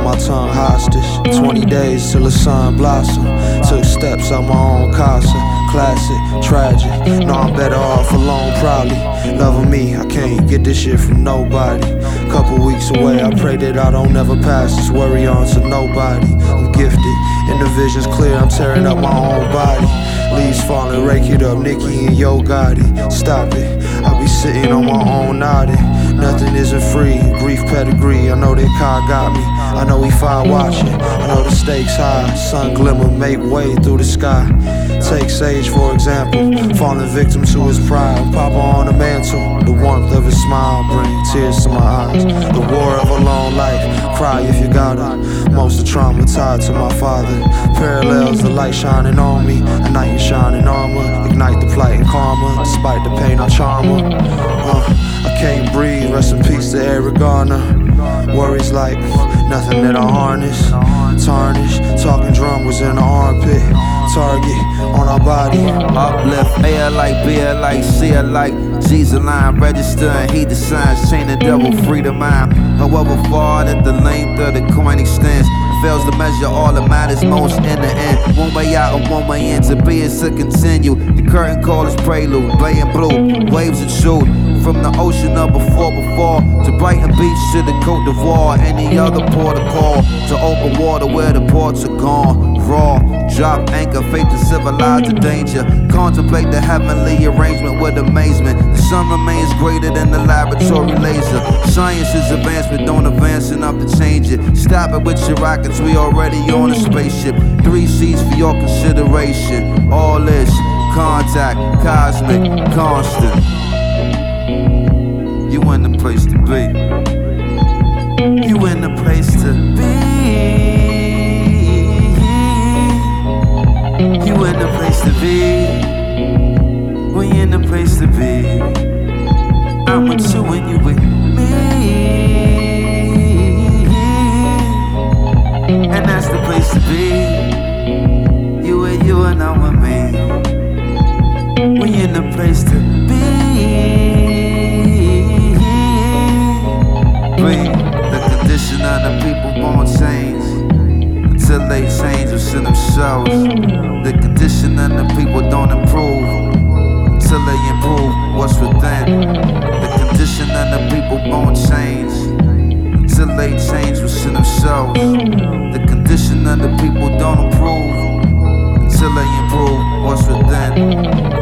my tongue hostage. 20 days till the sun blossom. Took steps out my own casa. Classic, tragic. No, I'm better off alone, probably. Loving me, I can't get this shit from nobody. Couple weeks away, I pray that I don't ever pass this worry on to nobody. I'm gifted, and the vision's clear, I'm tearing up my own body. Leaves falling, rake it up, Nicki and Yo Gotti. Stop it, I'll be sitting on my own nodding. Nothing isn't free, grief pedigree. I know that car got me, I know he fire watching. I know the stakes high, sun glimmer, make way through the sky. Take Sage for example, falling victim to his pride. Papa on the mantle, the warmth of his smile bring tears to my eyes. The war of a long life, cry if you gotta. Most of the trauma tied to my father. Parallels, the light shining on me, a knight in shining armor. Ignite the plight and karma, despite the pain I charm her. I can't breathe, rest in peace to Eric Garner. Worries like nothing that I harness. Tarnish, talking drum was in the armpit. Target on our body. Uplift, A alike, B alike, C alike. G's a line, register and heed the signs. Chain the devil, free the mind. However far that the length of the coin extends, fails to measure all that matters most in the end. One way out and one way in, to be is to continue. The curtain call is prelude, bay and blue, waves that shoot from the ocean of before to Brighton Beach to the Côte d'Ivoire, any other port of call, to open water where the ports are gone. Raw, drop anchor, faith to civilize the danger. Contemplate the heavenly arrangement with amazement. The sun remains greater than the laboratory laser. Science is advancement, don't advance enough to change it. Stop it with your rockets, we already on a spaceship. 3 C's for your consideration. All this, contact, cosmic, constant. You in the place to be. You in the place to be. You in the place to be. We in the place to be. I'm with you and you with me. And that's the place to be. You and I'm with me. We in the place to be. The condition of the people won't change until they change within themselves. The condition of the people don't improve until they improve what's within. The condition of the people won't change until they change within themselves. The condition of the people don't improve until they improve what's within.